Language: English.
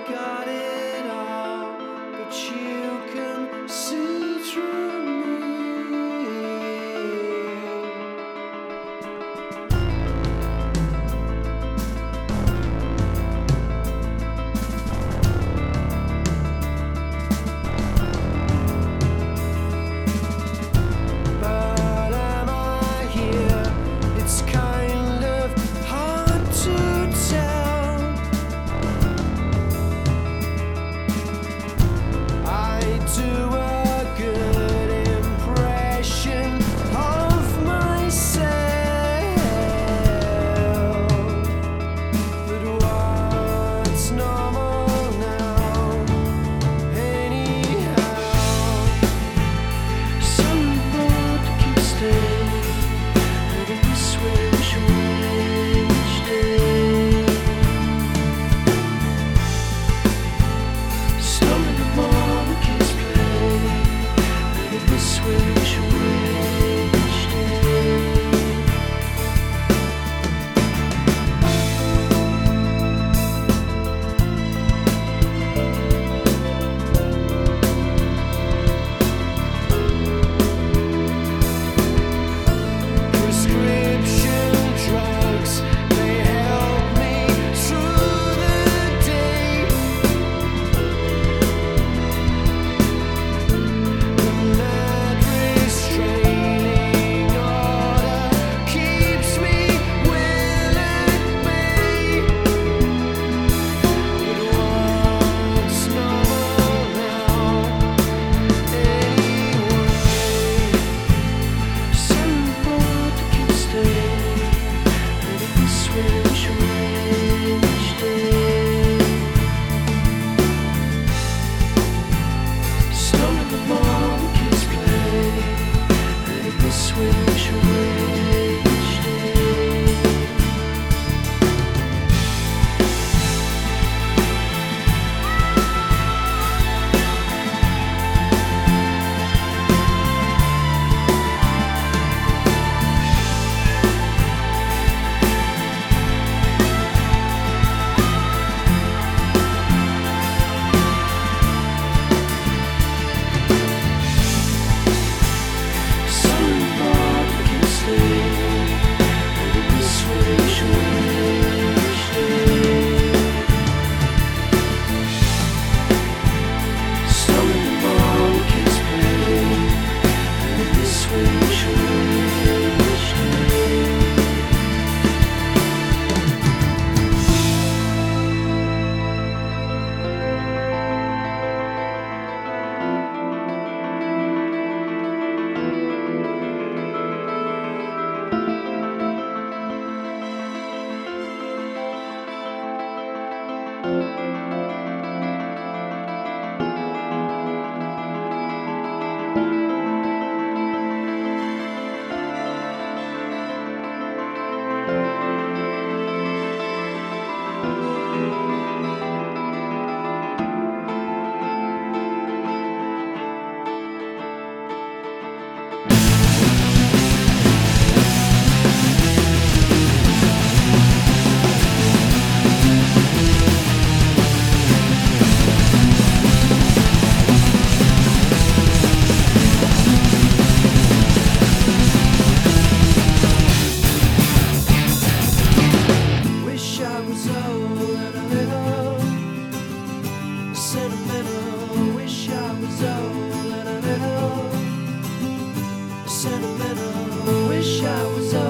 got it all, but you can see through me. But am I here? It's kind of hard to tell. I do a good impression of myself, but what's normal now? Anyhow, somebody can stay, but in this way we should each day. Slowly the more the kids play, but in this way we should each day. Prescription drugs, they help me through the day. The mad restraining order keeps me well at bay. But what's normal now? Anyway, somebody can stay, but in this way we should each day. Slowly the more the kids play, but in this way we should each day. Somebody can stay, but in this way we should each day. Slowly the more the kids play, but in this way we should each day. Wish I was old and a little sentimental. Wish I was old and a little sentimental. Wish I was old